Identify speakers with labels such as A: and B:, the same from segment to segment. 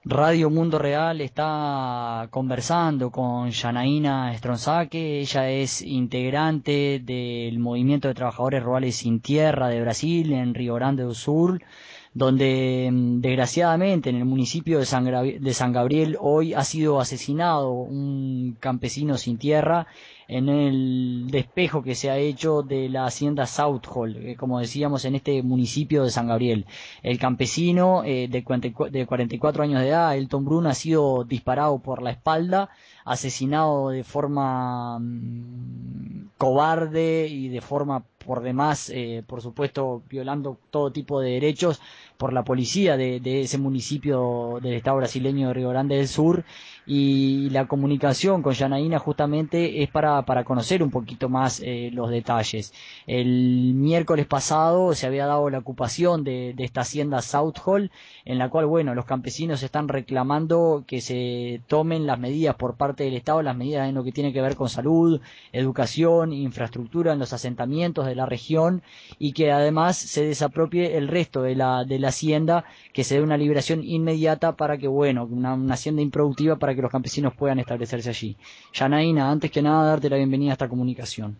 A: Radio Mundo Real está conversando con Yanaína Stronzake. Ella es integrante del Movimiento de Trabajadores Rurales Sin Tierra de Brasil, en Río Grande do Sul, donde desgraciadamente en el municipio de San Gabriel hoy ha sido asesinado un campesino sin tierra en el despejo que se ha hecho de la hacienda South Hall, como decíamos, en este municipio de San Gabriel. El campesino de 44 años de edad, Elton Brun, ha sido disparado por la espalda, asesinado de forma cobarde y de forma por demás, por supuesto, violando todo tipo de derechos por la policía de ese municipio del estado brasileño de Río Grande del Sur. Y la comunicación con Yanaína justamente es para conocer un poquito más los detalles. El miércoles pasado se había dado la ocupación de esta hacienda South Hall, en la cual, bueno, los campesinos están reclamando que se tomen las medidas por parte del Estado, las medidas en lo que tiene que ver con salud, educación, infraestructura en los asentamientos de la región, y que además se desapropie el resto de la hacienda, que se dé una liberación inmediata para que, bueno, una hacienda improductiva para que los campesinos puedan establecerse allí. Yanaína, antes que nada, darte la bienvenida a esta comunicación.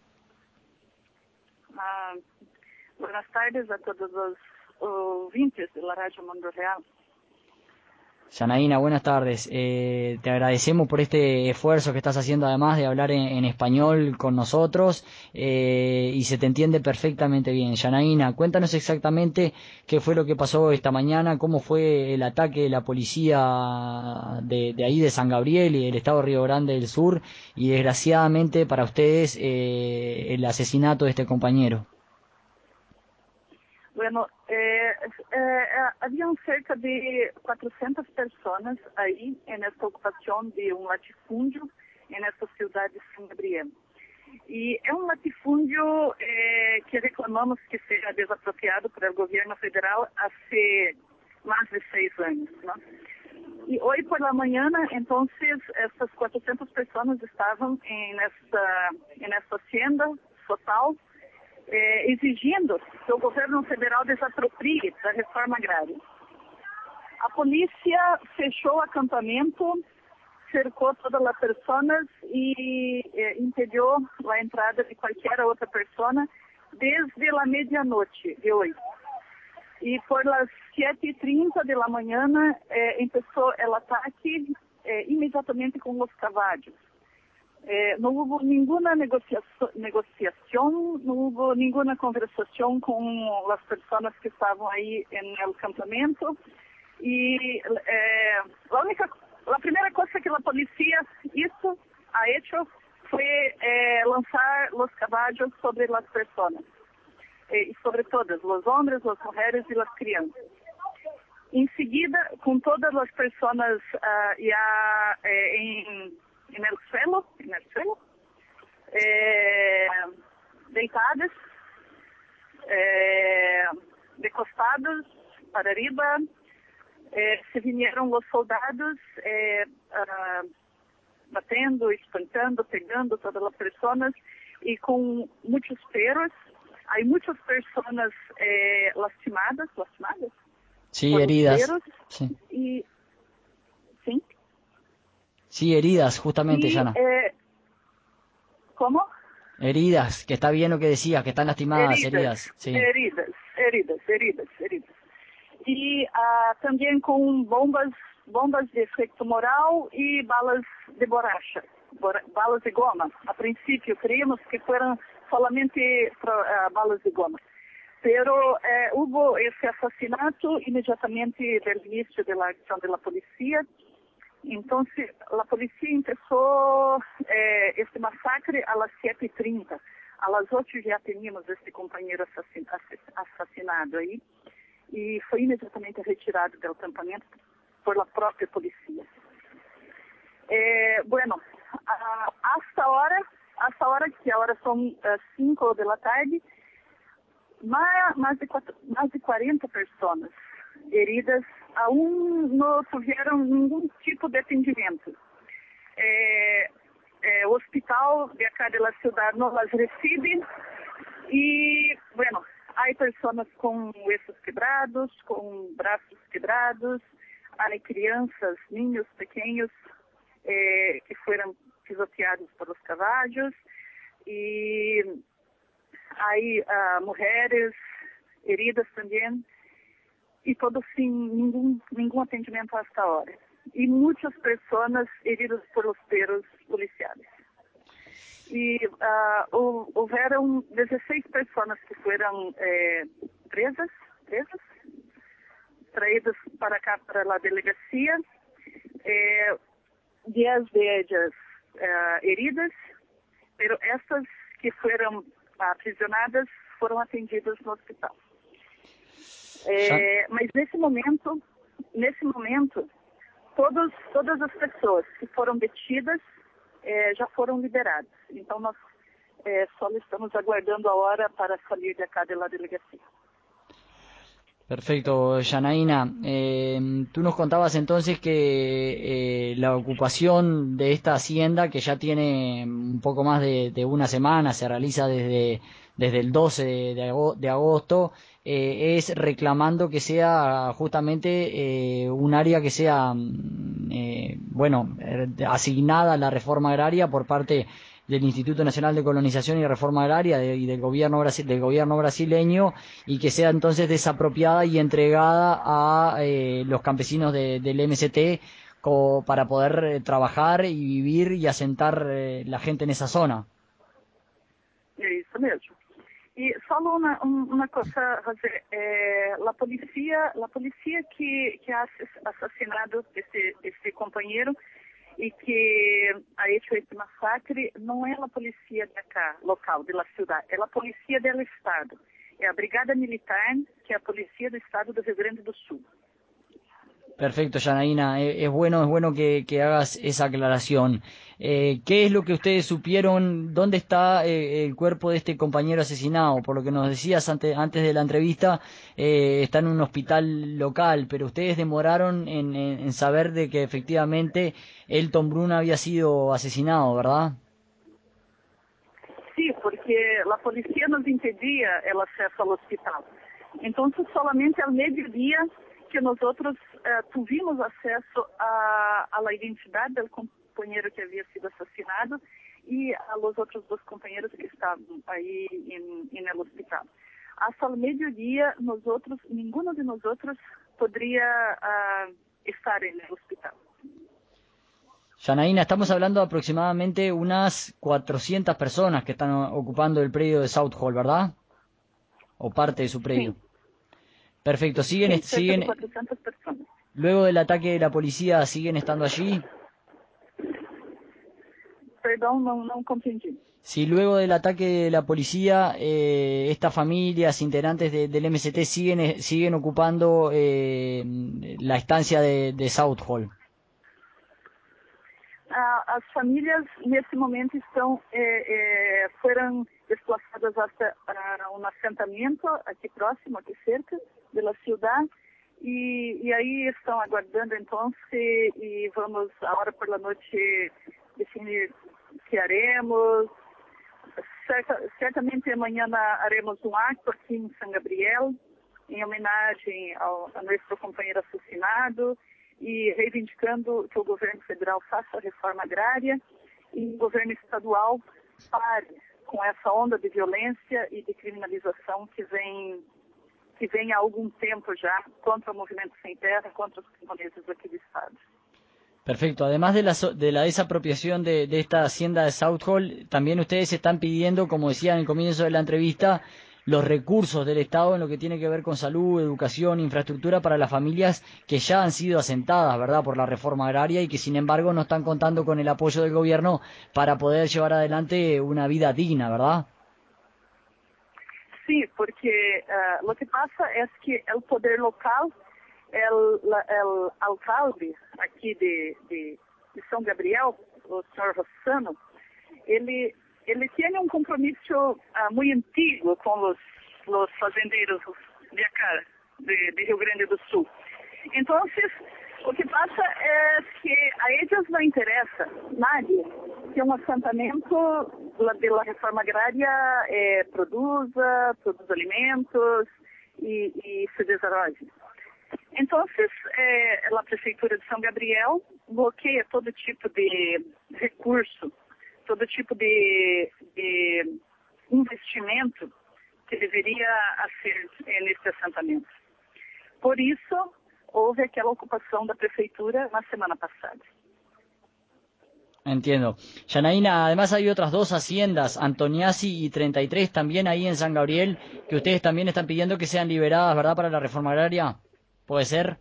B: Ah, buenas tardes a todos los ouvintes de la Radio Mundo Real.
A: Yanaína, buenas tardes. Te agradecemos por este esfuerzo que estás haciendo, además de hablar en español con nosotros, y se te entiende perfectamente bien. Yanaína, cuéntanos exactamente qué fue lo que pasó esta mañana, cómo fue el ataque de la policía de ahí de San Gabriel y del estado de Río Grande del Sur, y desgraciadamente para ustedes el asesinato de este compañero.
B: Bueno, habían cerca de 400 personas ahí en esta ocupación de un latifúndio en esta ciudad de San Gabriel. Y es un latifundio que reclamamos que sea desapropiado por el gobierno federal hace más de 6 años, ¿no? Y hoy por la mañana, entonces, estas 400 personas estaban en esta hacienda total, exigindo que o governo federal desaproprie da reforma agrária. A polícia fechou o acampamento, cercou todas as pessoas e impediu a entrada de qualquer outra pessoa desde a medianoite de hoje. E por las 7:30 de la mañana começou o ataque imediatamente com os cavalos. Não houve nenhuma negociação, não houve nenhuma conversação com as pessoas que estavam aí no acampamento. E a primeira coisa que a polícia ha hecho foi lançar os cavalos sobre as pessoas, e sobre todas, os homens, as mulheres e as crianças. Em seguida, com todas as pessoas já en el suelo, deitadas, de costados para arriba, se vinieron los soldados batendo, espancando, pegando todas las personas y con muchos peros. Hay muchas personas lastimadas
A: Sí,
B: por los
A: heridas.
B: peros.
A: Sí.
B: Y, ¿sí?
A: Sí, heridas, justamente,
B: Y,
A: Yana.
B: ¿cómo?
A: Heridas, que está bien lo que decías, que están lastimadas,
B: Heridas,
A: heridas, sí.
B: heridas. E também com bombas de efeito moral e balas de borracha, balas de goma. A princípio, creíamos que foram solamente balas de goma. Pero hubo esse assassinato imediatamente do início da ação da polícia. Então, a polícia começou este massacre às 7:30. Às 8 já tínhamos este companheiro assassinado aí e foi imediatamente retirado do acampamento por la própria polícia. Bueno, hasta ahora que agora são 5 da tarde, mais de 40 pessoas heridas aún não tiveram nenhum tipo de atendimento. O hospital de acá de la ciudad não las recibe e, bueno, há pessoas com huesos quebrados, com braços quebrados, há crianças, niños pequenos que foram pisoteados pelos cavalos e há mulheres heridas também e todo sem nenhum atendimento hasta agora. E muitas pessoas heridas por os perros policiais. E houveram 16 pessoas que foram presas, traídas para cá, para a delegacia, 10 de ellas heridas, pero essas que foram aprisionadas foram atendidas no hospital. Mas nesse momento, todas as pessoas que foram detidas já foram liberadas. Então nós só estamos aguardando a hora para sair de acá da delegacia.
A: Perfecto, Yanaína. Tú nos contabas entonces que la ocupación de esta hacienda, que ya tiene un poco más de una semana, se realiza desde el 12 de agosto, es reclamando que sea justamente un área que sea, asignada a la reforma agraria por parte del Instituto Nacional de Colonización y Reforma Agraria y del gobierno brasileño, y que sea entonces desapropiada y entregada a los campesinos del MST para poder trabajar y vivir y asentar la gente en esa zona.
B: Isso mesmo. E só uma coisa, José, a polícia que ha assassinado esse companheiro e que ha hecho esse massacre não é a polícia de acá, local, de la ciudad, é a polícia do estado. É a Brigada Militar, que é a polícia do estado do Rio Grande do Sul.
A: Perfecto, Yanaína. Es bueno que hagas esa aclaración. ¿Qué es lo que ustedes supieron? ¿Dónde está el cuerpo de este compañero asesinado? Por lo que nos decías antes de la entrevista, está en un hospital local, pero ustedes demoraron en saber de que efectivamente Elton Brun había sido asesinado, ¿verdad?
B: Sí, porque la policía nos impedía el acceso al hospital. Entonces, solamente al mediodía que nosotros tuvimos acesso a la identidad del compañero que había sido asesinado y a los otros dos compañeros que estaban ahí en el hospital. Hasta el mediodía, ninguno de nosotros podría estar en el hospital.
A: Yanaína, estamos hablando de aproximadamente unas 400 personas que están ocupando el predio de South Hall, ¿verdad? O parte de su predio.
B: Sí.
A: Perfecto, siguen.
B: 400 personas.
A: Luego del ataque de la policía, ¿siguen estando allí?
B: Perdón, no comprendí.
A: Si luego del ataque de la policía, estas familias, integrantes del MST, siguen ocupando la estancia de South Hall.
B: As famílias, nesse momento, foram desplaçadas hasta um assentamento aqui próximo, aqui cerca da cidade, e aí estão aguardando, então, e vamos, agora por la noite, definir o que haremos. Certamente amanhã haremos um acto aqui em São Gabriel, em homenagem a nosso companheiro assassinado, e reivindicando que o governo federal faça a reforma agrária e o governo estadual pare com essa onda de violência e de criminalização que vem há algum tempo já contra o Movimento Sem Terra, contra os camponeses aqui do estado.
A: Perfecto. Además de la desapropiación de esta hacienda de South Hall, también ustedes están pidiendo, como decía en el comienzo de la entrevista, los recursos del Estado en lo que tiene que ver con salud, educación, infraestructura para las familias que ya han sido asentadas, ¿verdad?, por la reforma agraria y que sin embargo no están contando con el apoyo del gobierno para poder llevar adelante una vida digna, ¿verdad?
B: Sí, porque lo que pasa es que el poder local, el alcalde aquí de São Gabriel, o señor Rossano, ele tem um compromisso muito antigo com os fazendeiros de acá, de Rio Grande do Sul. Então, o que passa é que a eles não interessa nadie que um assentamento da reforma agrária produza alimentos e se desenvolve. Entonces, a Prefeitura de São Gabriel bloqueia todo tipo de recurso, todo tipo de investimento que deveria ser nesse assentamento. Por isso, houve aquela ocupação da Prefeitura na semana passada.
A: Entiendo. Yanaína, además hay otras dos haciendas, Antoniazzi y 33, también ahí en San Gabriel, que ustedes también están pidiendo que sean liberadas, ¿verdad?, para la reforma agraria. ¿Puede ser?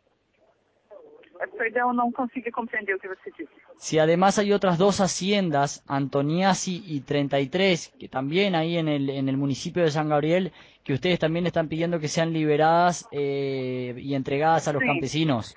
B: Perdão, não consegui compreender o que você disse.
A: Si además hay otras dos haciendas, Antoniazzi y 33, que también ahí en el municipio de San Gabriel, que ustedes también están pidiendo que sean liberadas y entregadas a los campesinos.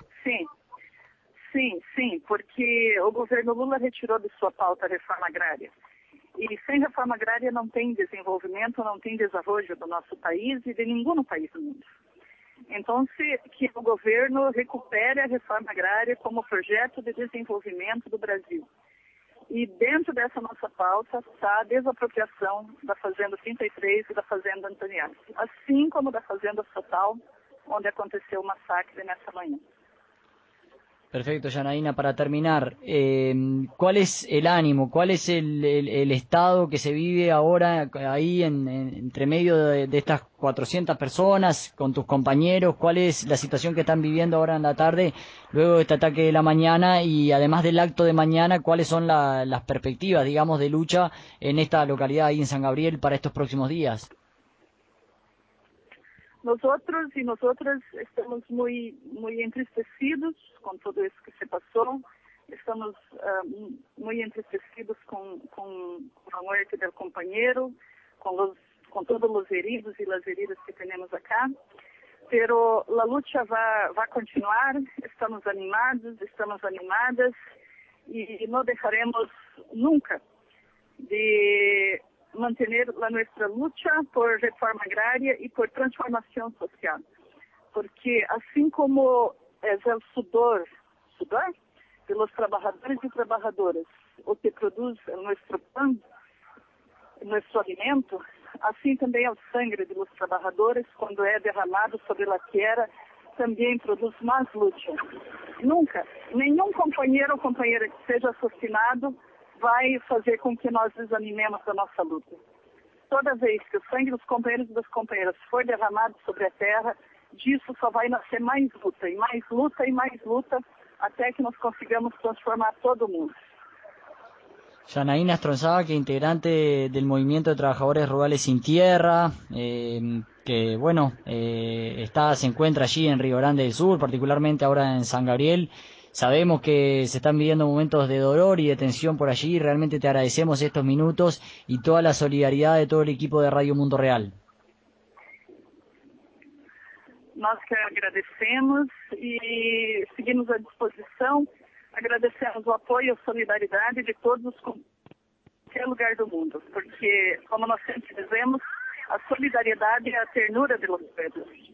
B: Sim, porque o governo Lula retirou de sua pauta a reforma agrária. E sem reforma agrária não tem desenvolvimento, não tem desarrollo do nosso país e de nenhum país do mundo. Então, que o governo recupere a reforma agrária como projeto de desenvolvimento do Brasil. E dentro dessa nossa pauta está a desapropriação da Fazenda 33 e da Fazenda Antoniazzi, assim como da Fazenda Total, onde aconteceu o massacre nessa manhã.
A: Perfecto, Yanaína. Para terminar, ¿cuál es el ánimo, cuál es el estado que se vive ahora ahí entre medio de estas 400 personas, con tus compañeros? ¿Cuál es la situación que están viviendo ahora en la tarde, luego de este ataque de la mañana? Y además del acto de mañana, ¿cuáles son las perspectivas, digamos, de lucha en esta localidad ahí en San Gabriel para estos próximos días?
B: Nosotros e nosotras estamos muy entristecidos com tudo isso que se passou. Estamos muy entristecidos com a morte do companheiro, com todos os heridos e as heridas que temos acá. Pero a luta vai continuar. Estamos animados, estamos animadas e não deixaremos nunca de mantener a nossa luta por reforma agrária e por transformação social. Porque assim como é o sudor de los trabalhadores e trabalhadoras, o que produz o nosso pão, nosso alimento, assim também é o sangue de los trabalhadores, quando é derramado sobre a terra, também produz mais luta. Nunca, nenhum companheiro ou companheira que seja assassinado vai fazer com que nós desanimemos da nossa luta. Toda vez que o sangue dos companheiros e das companheiras for derramado sobre a terra, disso só vai nascer mais luta, e mais luta, e mais luta, até que nós consigamos transformar todo mundo.
A: Yanaína Stronzaga, que integrante del Movimiento de Trabajadores Rurales Sin Tierra, que bueno, se encuentra allí en Río Grande del Sur, particularmente ahora en San Gabriel. Sabemos que se están viviendo momentos de dolor y de tensión por allí. Realmente te agradecemos estos minutos y toda la solidaridad de todo el equipo de Radio Mundo Real.
B: Nós que agradecemos e seguimos à disposição. Agradecemos o apoio e a solidariedade de todos em qualquer lugar do mundo, porque, como nós sempre dizemos, a solidariedade é a ternura de los pueblos.